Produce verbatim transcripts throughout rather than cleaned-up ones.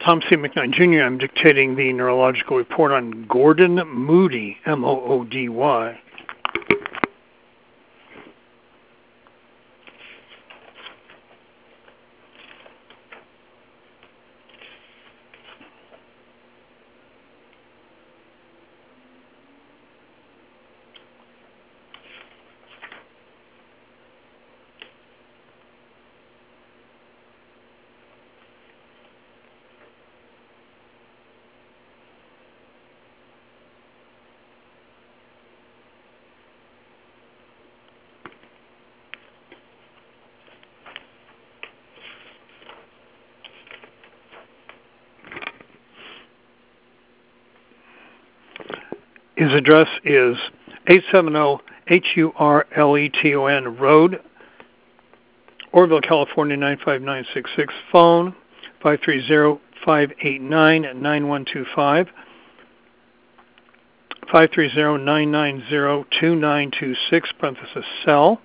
Tom C. McKnight Junior I'm dictating the neurological report on Gordon Moody, M O O D Y. His address is eight seventy H U R L E T O N Road, Oroville, California nine five nine six six. Phone five three zero, five eight nine, nine one two five, five three zero, nine nine zero, two nine two six, parenthesis cell.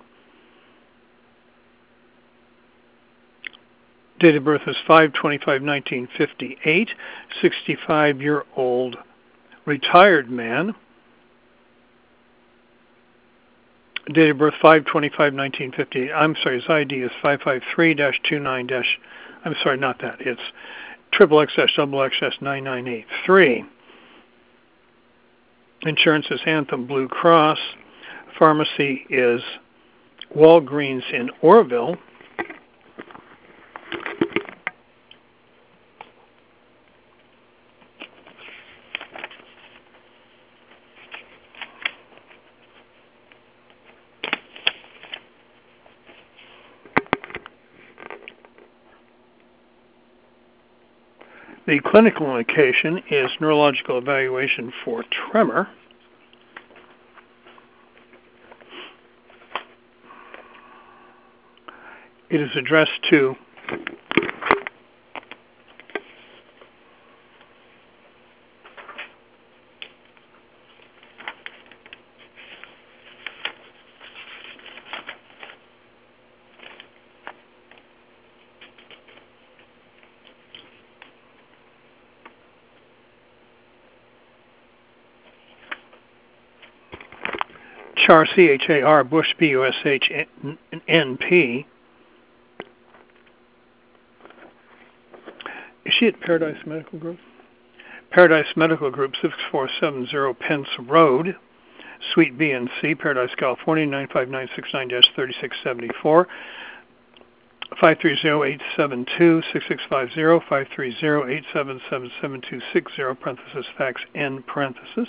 Date of birth is five twenty-five nineteen fifty-eight, sixty-five-year-old retired man. Date of birth five twenty-five nineteen fifty-eight. I'm sorry, his I D is five five three dash two nine dash, I'm sorry, not that. It's triple X dash double X dash nine nine eight three. Insurance is Anthem Blue Cross. Pharmacy is Walgreens in Oroville. The clinical indication is neurological evaluation for tremor. It is addressed to Char, C H A R, Bush, B U S H N P. Is she at Paradise Medical Group? Paradise Medical Group, six four seven zero Pence Road, Suite B and C, Paradise, California, nine five nine six nine dash thirty-six seventy-four. five three zero, eight seven two, six six five zero, five three zero, eight seven seven, seven two six zero, parenthesis, fax, end parenthesis.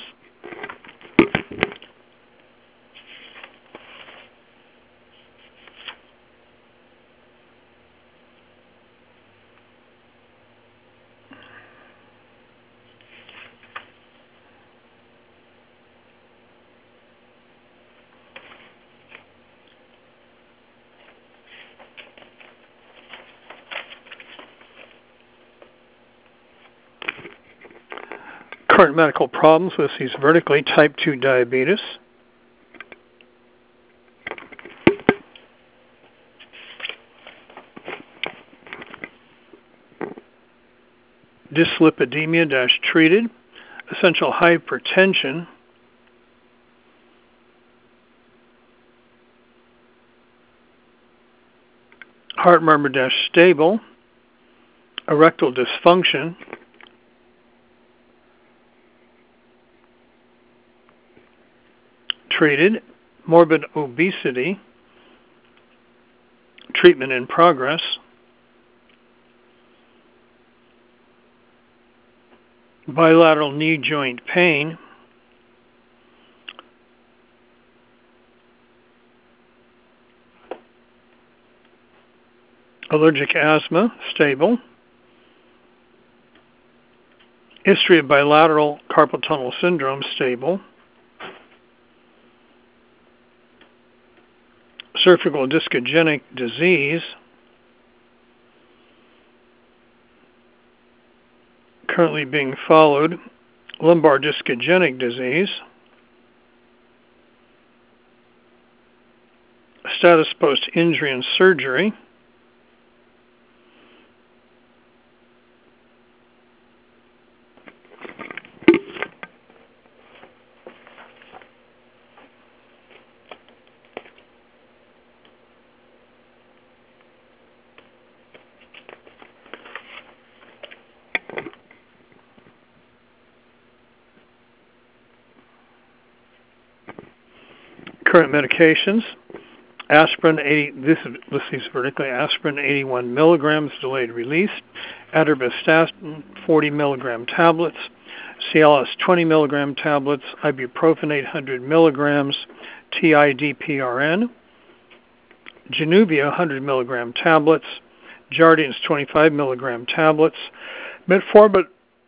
Current medical problems with these vertically, type two diabetes, dyslipidemia dash treated, essential hypertension, heart murmur dash stable, erectile dysfunction, treated, morbid obesity, treatment in progress, bilateral knee joint pain, allergic asthma, stable, history of bilateral carpal tunnel syndrome, stable, cervical discogenic disease, currently being followed, lumbar discogenic disease, status post-injury and surgery, Current medications. Aspirin, eighty, this is listed vertically, aspirin eighty-one milligrams, delayed release. Atorvastatin, forty milligram tablets. Cialis, twenty milligram tablets. Ibuprofen, eight hundred milligrams. T I D P R N. Januvia, one hundred milligram tablets. Jardiance, twenty-five milligram tablets. Metformin,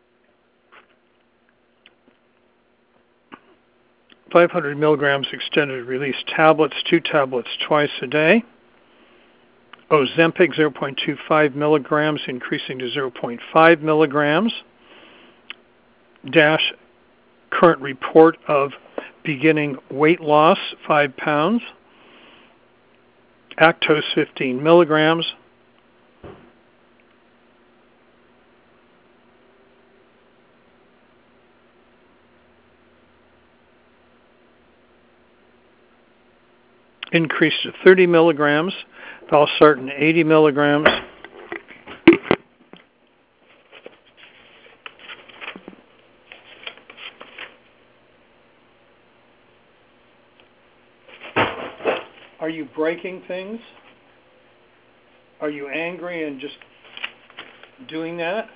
five hundred milligrams extended release tablets, two tablets twice a day. Ozempic, zero point two five milligrams, increasing to zero point five milligrams. Dash, current report of beginning weight loss, five pounds. Actose, fifteen milligrams. Increased to thirty milligrams. Valsartan, eighty milligrams. Are you breaking things? Are you angry and just doing that?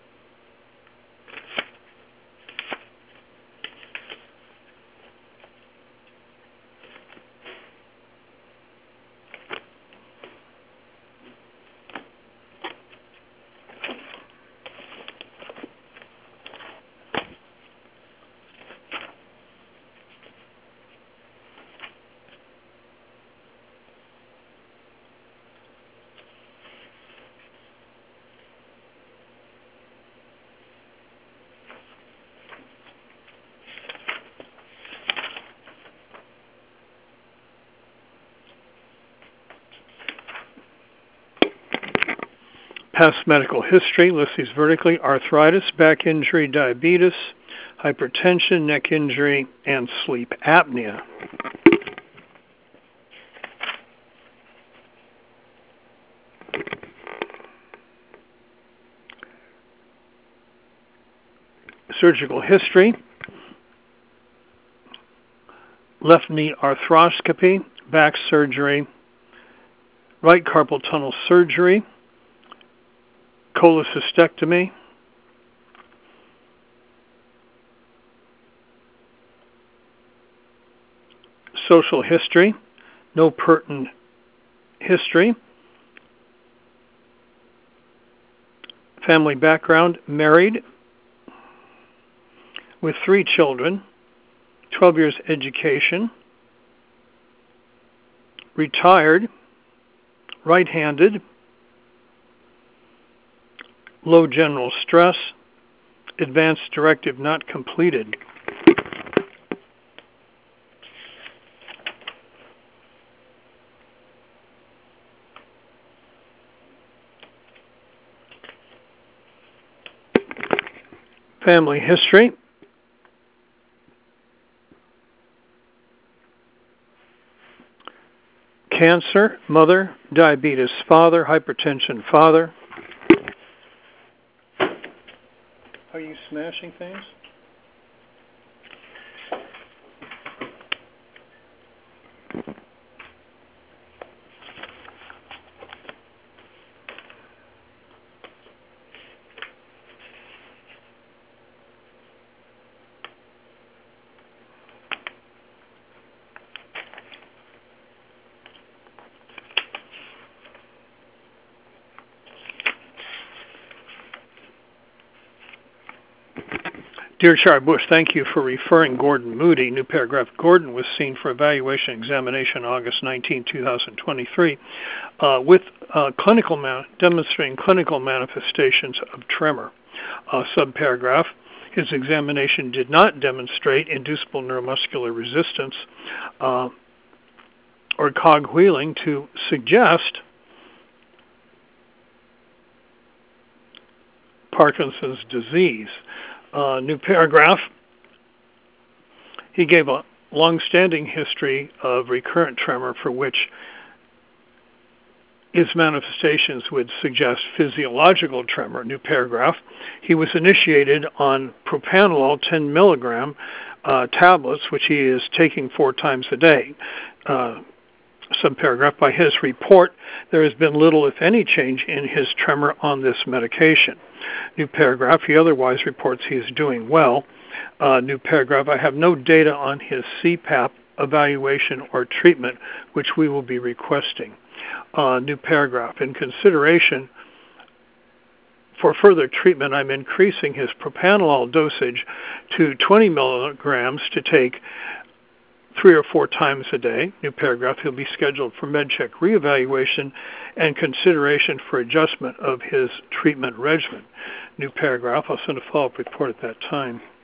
Past medical history, listed vertically, arthritis, back injury, diabetes, hypertension, neck injury, and sleep apnea. Surgical history, left knee arthroscopy, back surgery, right carpal tunnel surgery, cholecystectomy, social history, no pertinent history, family background, married with three children, twelve years education, retired, right-handed, low general stress, advanced directive not completed. Family history. Cancer, mother, diabetes, father, hypertension, father. Are you smashing things? Dear Shari Bush, thank you for referring Gordon Moody. New paragraph. Gordon was seen for evaluation and examination August nineteenth, two thousand twenty-three, uh, with uh, clinical man- demonstrating clinical manifestations of tremor. Uh, subparagraph. His examination did not demonstrate inducible neuromuscular resistance uh, or cogwheeling to suggest Parkinson's disease. Uh, new paragraph. He gave a long-standing history of recurrent tremor for which his manifestations would suggest physiological tremor. New paragraph. He was initiated on propranolol ten milligram uh, tablets, which he is taking four times a day. Uh, subparagraph. By his report, there has been little, if any, change in his tremor on this medication. New paragraph. He otherwise reports he is doing well. Uh, new paragraph. I have no data on his C PAP evaluation or treatment, which we will be requesting. Uh, new paragraph. In consideration for further treatment, I'm increasing his propranolol dosage to twenty milligrams to take three or four times a day. New paragraph. He'll be scheduled for MedCheck reevaluation and consideration for adjustment of his treatment regimen. New paragraph. I'll send a follow-up report at that time.